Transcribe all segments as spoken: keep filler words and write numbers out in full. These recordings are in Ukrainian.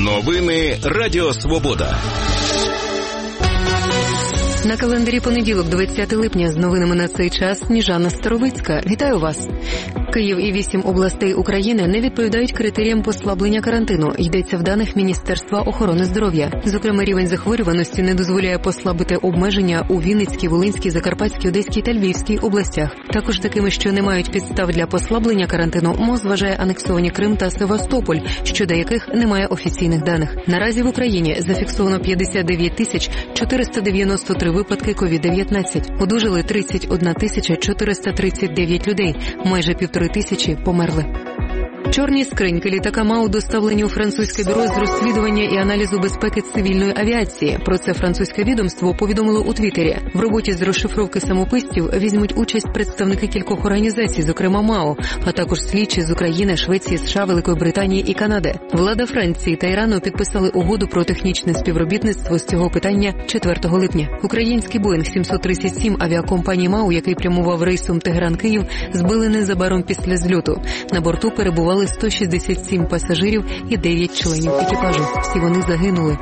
Новини Радіо Свобода. На календарі понеділок, двадцяте липня, з новинами на цей час Сніжана Старовицька. Вітаю вас. Київ і вісім областей України не відповідають критеріям послаблення карантину. Йдеться в даних Міністерства охорони здоров'я. Зокрема, рівень захворюваності не дозволяє послабити обмеження у Вінницькій, Волинській, Закарпатській, Одеській та Львівській областях. Також такими, що не мають підстав для послаблення карантину, МОЗ вважає анексовані Крим та Севастополь, щодо яких немає офіційних даних. Наразі в Україні зафіксовано п'ятдесят дев'ять тисяч чотириста дев'яносто три випадки ковід дев'ятнадцять. Одужали тридцять одна тисяча чотириста тридцять дев'ять людей, майже півтори тисячі померли. Чорні скриньки літака МАУ доставлені у французьке бюро з розслідування і аналізу безпеки цивільної авіації. Про це французьке відомство повідомило у Твіттері. В роботі з розшифровки самописців візьмуть участь представники кількох організацій, зокрема МАУ, а також слідчі з України, Швеції, США, Великої Британії і Канади. Влада Франції та Ірану підписали угоду про технічне співробітництво з цього питання четвертого липня. Український Боїнг сімсот тридцять сім авіакомпанії МАУ, який прямував рейсом Тегеран-Київ, збили незабаром після зльоту. На борту перебували сто шістдесят сім пасажирів і дев'ять членів екіпажу. Всі вони загинули.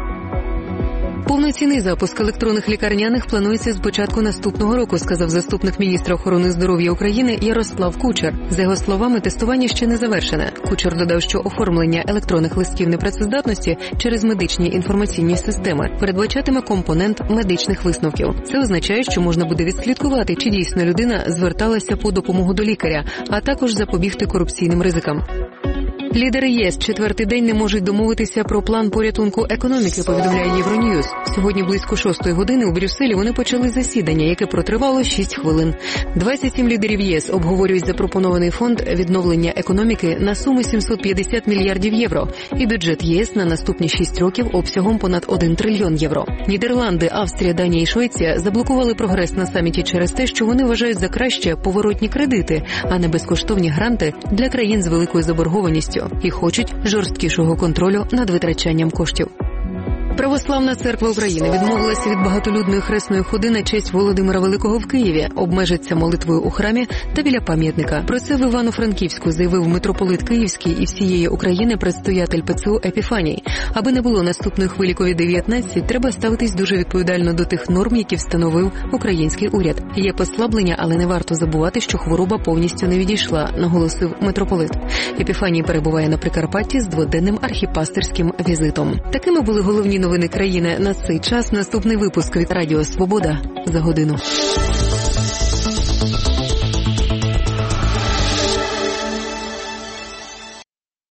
Повноцінний запуск електронних лікарняних планується з початку наступного року, сказав заступник міністра охорони здоров'я України Ярослав Кучер. За його словами, тестування ще не завершене. Кучер додав, що оформлення електронних листів непрацездатності через медичні інформаційні системи передбачатиме компонент медичних висновків. Це означає, що можна буде відслідкувати, чи дійсно людина зверталася по допомогу до лікаря, а також запобігти корупційним ризикам. Лідери ЄС четвертий день не можуть домовитися про план порятунку економіки, повідомляє Євроньюз. Сьогодні близько шостої години у Брюсселі вони почали засідання, яке протривало шість хвилин. двадцять сім лідерів ЄС обговорюють запропонований фонд відновлення економіки на суму сімсот п'ятдесят мільярдів євро і бюджет ЄС на наступні шість років обсягом понад один трильйон євро. Нідерланди, Австрія, Данія і Швеція заблокували прогрес на саміті через те, що вони вважають за краще поворотні кредити, а не безкоштовні гранти для країн з великою заборгованістю. І хочуть жорсткішого контролю над витрачанням коштів. Православна церква України відмовилася від багатолюдної хресної ходи на честь Володимира Великого в Києві, обмежиться молитвою у храмі та біля пам'ятника. Про це в Івано-Франківську заявив митрополит Київський і всієї України предстоятель ПЦУ Епіфаній. Аби не було наступної хвилі ковід дев'ятнадцять, треба ставитись дуже відповідально до тих норм, які встановив український уряд. Є послаблення, але не варто забувати, що хвороба повністю не відійшла, наголосив митрополит. Епіфаній перебуває на Прикарпатті з дводенним архіпастерським візитом. Такими були головні новини країни на цей час. Наступний випуск від Радіо Свобода за годину.